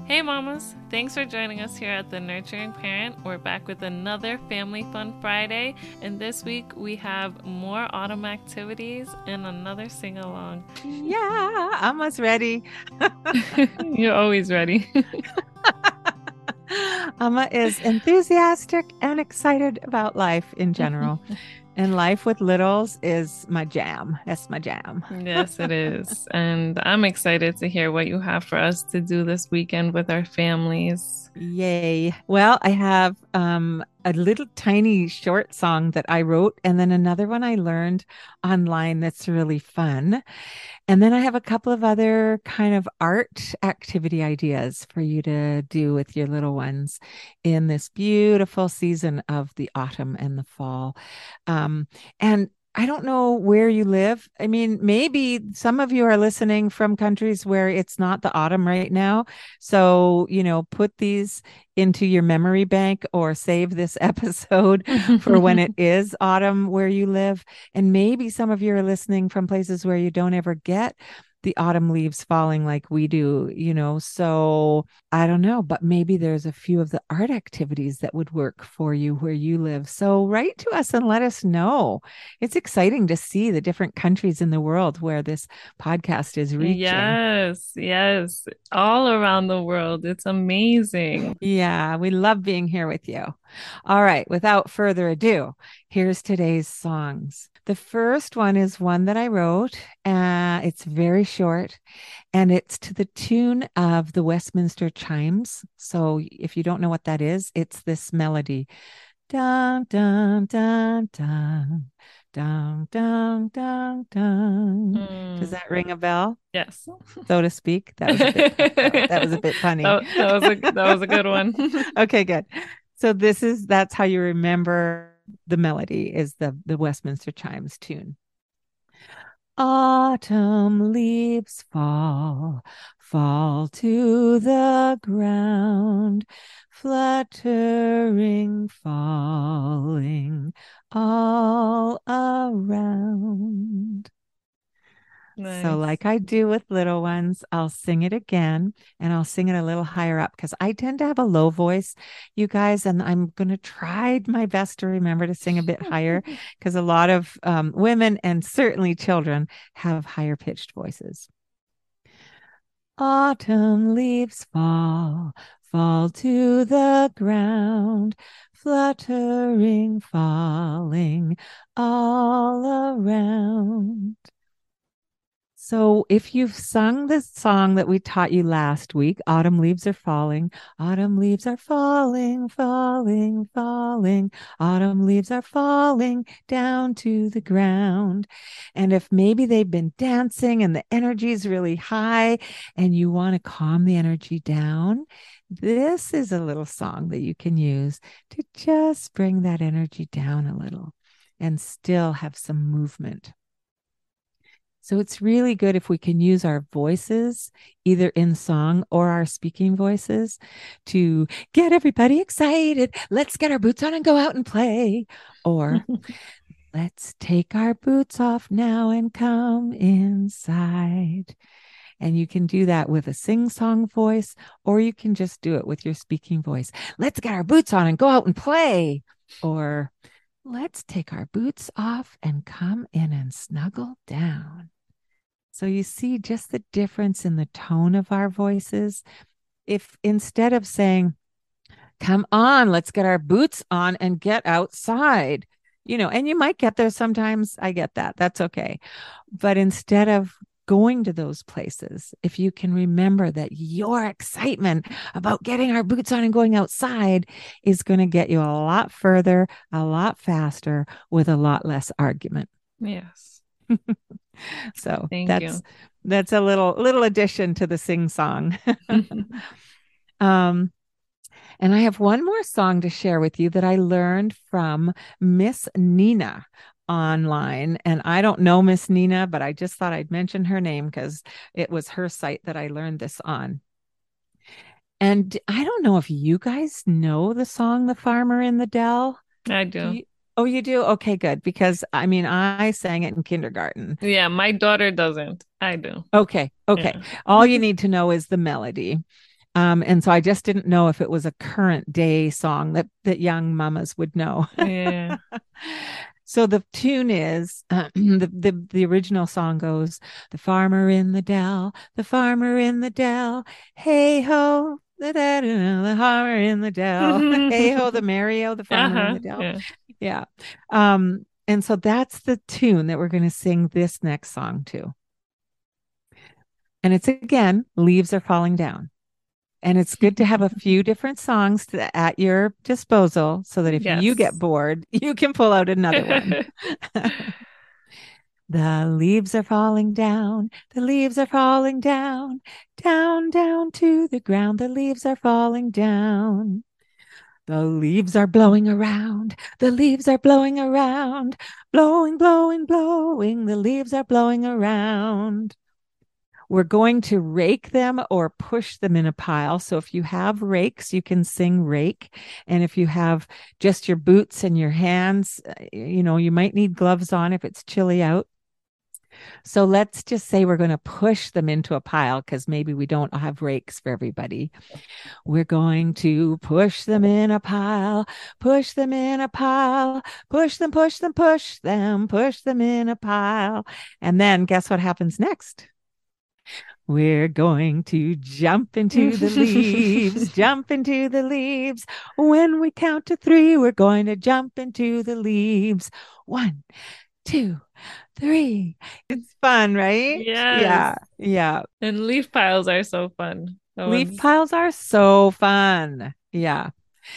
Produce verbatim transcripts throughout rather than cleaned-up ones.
Hey mamas, thanks for joining us here at the Nurturing Parent. We're back with another Family Fun Friday, and this week we have more autumn activities and another sing along. Yeah, I'm almost ready. You're always ready. Amma is enthusiastic and excited about life in general. And life with littles is my jam. That's my jam. Yes, it is. And I'm excited to hear what you have for us to do this weekend with our families. Yay. Well, I have um, a little tiny short song that I wrote, and then another one I learned online that's really fun. And then I have a couple of other kind of art activity ideas for you to do with your little ones in this beautiful season of the autumn and the fall. Um, and I don't know where you live. I mean, maybe some of you are listening from countries where it's not the autumn right now. So, you know, put these into your memory bank or save this episode for when it is autumn where you live. And maybe some of you are listening from places where you don't ever get the autumn leaves falling like we do, you know. So I don't know, but maybe there's a few of the art activities that would work for you where you live. So write to us and let us know. It's exciting to see the different countries in the world where this podcast is reaching. Yes, yes, all around the world. It's amazing. Yeah, we love being here with you. All right, without further ado, here's today's songs. The first one is one that I wrote. Uh, it's very short and it's to the tune of the Westminster Chimes. So if you don't know what that is, it's this melody. Dun, dun, dun, dun, dun, dun, dun, dun. Does Mm, that ring a bell, yes. so to speak? That was a bit, that, that was a bit funny. That, that was a that was a good one. Okay, good. So this is that's how you remember the melody is the the Westminster Chimes tune. Autumn leaves fall, fall to the ground, fluttering, falling all around. So, Nice. like I do with little ones, I'll sing it again and I'll sing it a little higher up because I tend to have a low voice, you guys, and I'm going to try my best to remember to sing a bit higher because a lot of um, women and certainly children have higher pitched voices. Autumn leaves fall, fall to the ground, fluttering, falling all around. So, if you've sung the song that we taught you last week, Autumn Leaves Are Falling, Autumn Leaves Are Falling, Falling, Falling, Autumn Leaves Are Falling down to the ground. And if maybe they've been dancing and the energy is really high and you want to calm the energy down, this is a little song that you can use to just bring that energy down a little and still have some movement. So it's really good if we can use our voices, either in song or our speaking voices, to get everybody excited. Let's get our boots on and go out and play. Or let's take our boots off now and come inside. And you can do that with a sing song voice, or you can just do it with your speaking voice. Let's get our boots on and go out and play. Or let's take our boots off and come in and snuggle down. So you see just the difference in the tone of our voices. If instead of saying, come on, let's get our boots on and get outside, you know, and you might get there sometimes. I get that. That's okay. But instead of going to those places, if you can remember that your excitement about getting our boots on and going outside is going to get you a lot further, a lot faster with a lot less argument. Yes. So Thank that's you. that's a little little addition to the sing song. um, and I have one more song to share with you that I learned from Miss Nina online. And I don't know Miss Nina, but I just thought I'd mention her name because it was her site that I learned this on. And I don't know if you guys know the song The Farmer in the Dell. I Do do. you? Oh, you do? Okay, good. Because I mean, I sang it in kindergarten. Yeah, my daughter doesn't. I do. Okay, okay. Yeah. All you need to know is the melody. Um, and so I just didn't know if it was a current day song that, that young mamas would know. Yeah. So the tune is uh, the, the the original song goes, the farmer in the dell, the farmer in the dell, hey ho, the, da, da, da, the farmer in the dell, hey ho, the Mario, the farmer in Uh-huh. the dell. Yeah. Yeah. Um, and so that's the tune that we're going to sing this next song to. And it's again, leaves are falling down. And it's good to have a few different songs to, at your disposal so that if you get Yes. bored, you can pull out another one. The leaves are falling down. The leaves are falling down. Down, down to the ground. The leaves are falling down. The leaves are blowing around. The leaves are blowing around. Blowing, blowing, blowing. The leaves are blowing around. We're going to rake them or push them in a pile. So if you have rakes, you can sing rake. And if you have just your boots and your hands, you know, you might need gloves on if it's chilly out. So let's just say we're going to push them into a pile because maybe we don't have rakes for everybody. We're going to push them in a pile, push them in a pile, push them, push them, push them, push them in a pile. And then guess what happens next? We're going to jump into the leaves, jump into the leaves. When we count to three, we're going to jump into the leaves. One, two, three. It's fun, right? Yes. Yeah, yeah. And leaf piles are so fun. That Leaf one's piles are so fun. Yeah.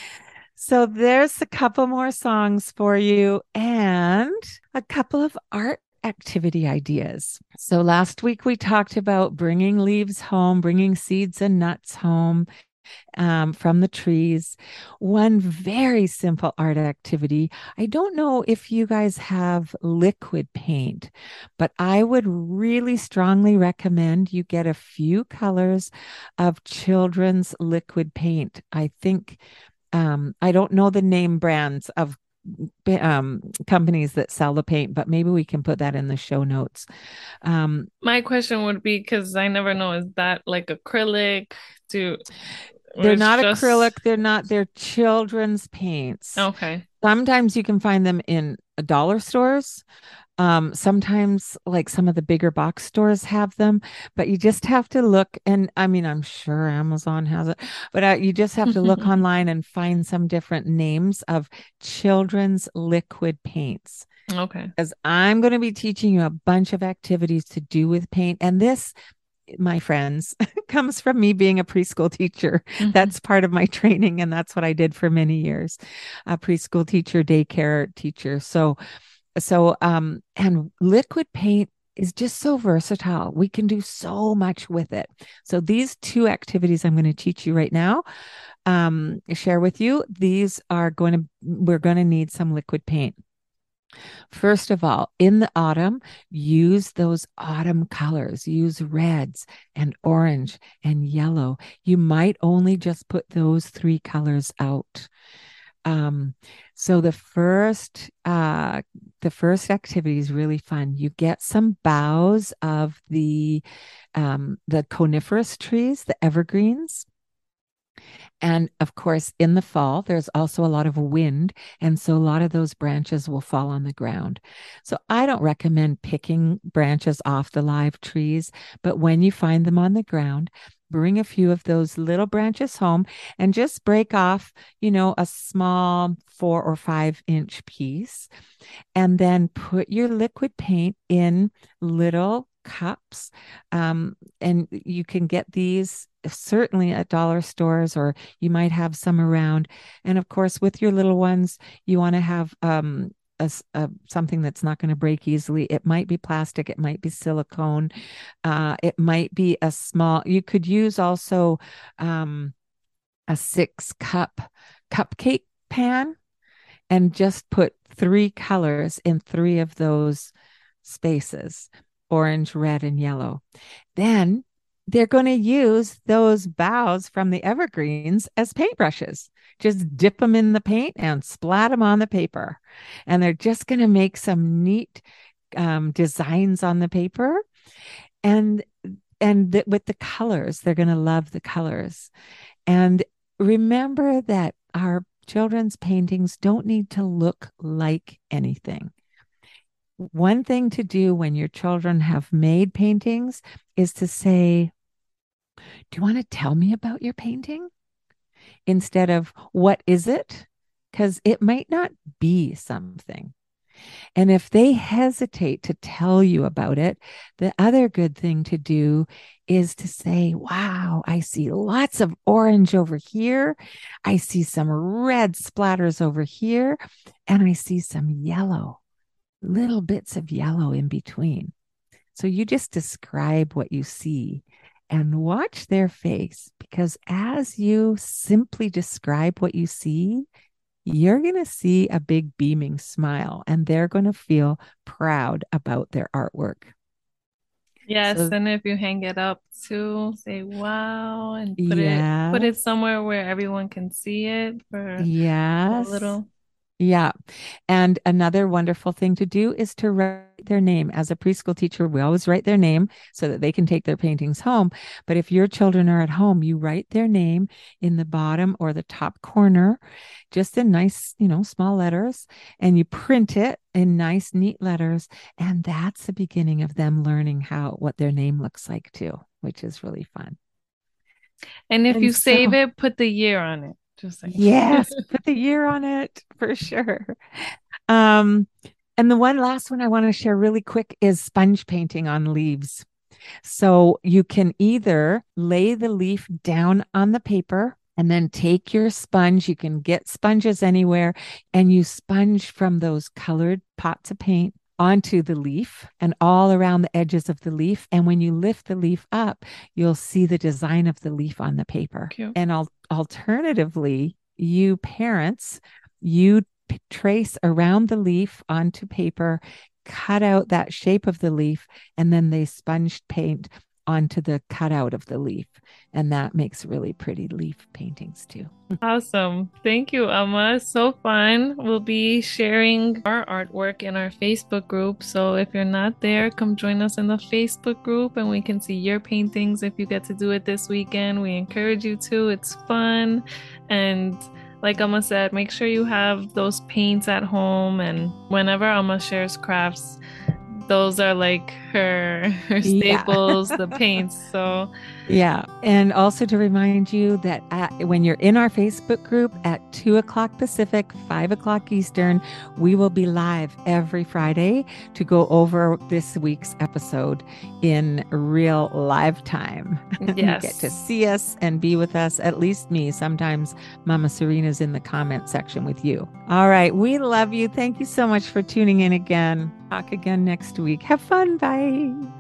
So there's a couple more songs for you and a couple of art activity ideas. So last week we talked about bringing leaves home, bringing seeds and nuts home um, from the trees. One very simple art activity. I don't know if you guys have liquid paint, but I would really strongly recommend you get a few colors of children's liquid paint. I think um, I don't know the name brands of um, companies that sell the paint, but maybe we can put that in the show notes. Um, my question would be because I never know, is that like acrylic to or they're it's not just acrylic, they're not, they're children's paints. okay. Sometimes you can find them in dollar stores. Um, sometimes, like some of the bigger box stores have them, but you just have to look. And I mean, I'm sure Amazon has it, but uh, you just have to look online and find some different names of children's liquid paints. Okay. Because I'm going to be teaching you a bunch of activities to do with paint. And this, my friends, comes from me being a preschool teacher. Mhm. That's part of my training, and that's what I did for many years. A preschool teacher, daycare teacher. So, so, um, and liquid paint is just so versatile. We can do so much with it. So these two activities I'm going to teach you right now, um, share with you. These are going to, we're going to need some liquid paint. First of all, in the autumn, use those autumn colors. Use reds and orange and yellow. You might only just put those three colors out. Um, so the first, uh, the first activity is really fun. You get some boughs of the, um, the coniferous trees, the evergreens. And of course, in the fall, there's also a lot of wind. And so a lot of those branches will fall on the ground. So I don't recommend picking branches off the live trees, but when you find them on the ground, bring a few of those little branches home and just break off, you know, a small four or five inch piece. And then put your liquid paint in little cups. Um, and you can get these certainly at dollar stores, or you might have some around. And of course, with your little ones, you want to have um, a, a, something that's not going to break easily. It might be plastic, it might be silicone, uh, it might be a small, you could use also um, a six cup cupcake pan and just put three colors in three of those spaces, orange, red, and yellow. Then they're going to use those boughs from the evergreens as paintbrushes. Just dip them in the paint and splat them on the paper. And they're just going to make some neat um, designs on the paper. And and th- with the colors, they're going to love the colors. And remember that our children's paintings don't need to look like anything. One thing to do when your children have made paintings is to say, do you want to tell me about your painting? Instead of, what is it? Because it might not be something. And if they hesitate to tell you about it, the other good thing to do is to say, wow, I see lots of orange over here. I see some red splatters over here. And I see some yellow, little bits of yellow in between. So you just describe what you see and watch their face, because as you simply describe what you see, you're going to see a big beaming smile, and they're going to feel proud about their artwork. Yes, So, and if you hang it up too, say wow and put it put it yes, somewhere where everyone can see it for a yes. little. Yeah. And another wonderful thing to do is to write their name. As a preschool teacher, we always write their name so that they can take their paintings home. But if your children are at home, you write their name in the bottom or the top corner, just in nice, you know, small letters, and you print it in nice, neat letters. And that's the beginning of them learning how, what their name looks like too, which is really fun. And if And you save so, it, put the year on it. Just saying. yes, put the year on it for sure. Um, and the one last one I want to share really quick is sponge painting on leaves. So you can either lay the leaf down on the paper and then take your sponge. You can get sponges anywhere, and you sponge from those colored pots of paint onto the leaf and all around the edges of the leaf. And when you lift the leaf up, you'll see the design of the leaf on the paper. Cute. And al- alternatively, you parents, you p- trace around the leaf onto paper, cut out that shape of the leaf, and then they sponge paint onto the cutout of the leaf. And that makes really pretty leaf paintings too. Awesome. Thank you, Emma. So fun. We'll be sharing our artwork in our Facebook group. So if you're not there, come join us in the Facebook group and we can see your paintings if you get to do it this weekend. We encourage you to. It's fun. And like Emma said, make sure you have those paints at home. And whenever Emma shares crafts, those are like her her staples, yeah. The paints. So yeah. And also to remind you that at, when you're in our Facebook group at two o'clock Pacific, five o'clock Eastern, we will be live every Friday to go over this week's episode in real live time. Yes. You get to see us and be with us, at least me. Sometimes Mama Serena's in the comment section with you. All right. We love you. Thank you so much for tuning in again. Talk again next week. Have fun. Bye.